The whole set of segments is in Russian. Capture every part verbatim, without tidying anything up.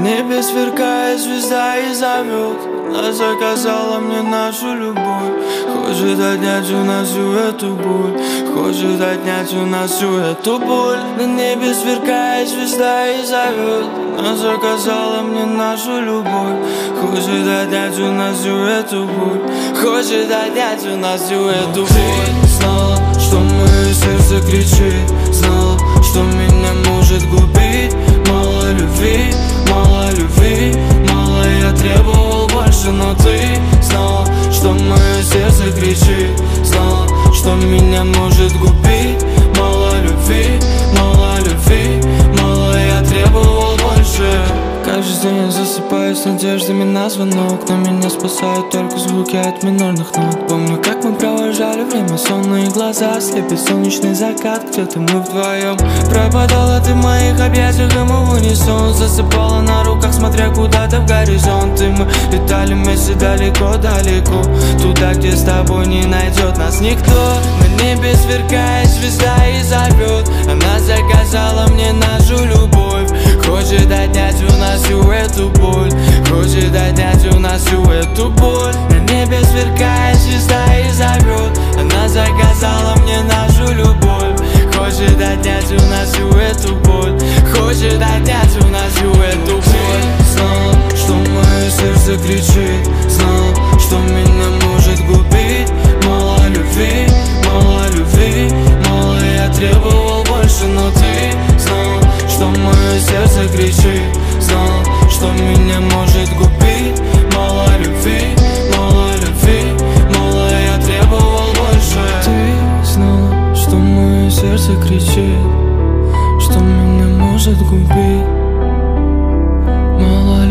небе сверкает звезда и зовет. Она заказала мне нашу любовь. Хочет отнять у нас всю эту боль. Хочет отнять у нас всю эту боль. На небе сверкает звезда и зовет. Она заказала мне нашу любовь. Хочет отнять у нас всю эту боль. Хочет отнять у нас всю эту боль. Ты знала, что мое сердце кричит. Знала, что меня может губить. Мало любви, мало любви, мало я требовал больше. Но ты знала, что мое сердце кричит. Знала, что меня может губить. Мало любви, мало любви, мало я требовал больше. Каждый день я засыпаю с надеждами на звонок, но меня спасают только звуки от минорных нот. Помню, как мы провожали время, сонные глаза слепит солнечный закат. Где-то мы вдвоем. Пропадала ты в моих объятиях, и мы в унисон. Засыпала на руках, смотря куда-то в горизонт. И мы летали вместе далеко-далеко, туда, где с тобой не найдет нас никто. На небе сверкает звезда и зовет. Она заказала мне нашу любовь. Хочет отнять у нас всю эту боль. Хочет отнять у нас всю эту боль. На небе сверкает звезда и зовет. Она заказала мне нашу любовь. Хочет отнять у нас всю эту боль. Хочет отнять у нас всю эту боль. Знала, что мое сердце кричит. Знала, что меня может губить. Мало любви, мало любви, мало я требовал больше. Но ты знала, что мое сердце кричит. Знала, что меня может губить. Мало любви, мало любви, мало я требовал больше. Ты знала, что мое сердце кричит, что меня может губить. Мало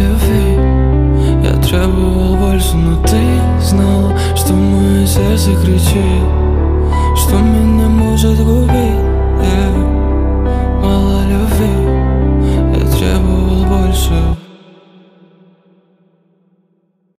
любви, я требовал больше. Но ты знала, что мое сердце кричит.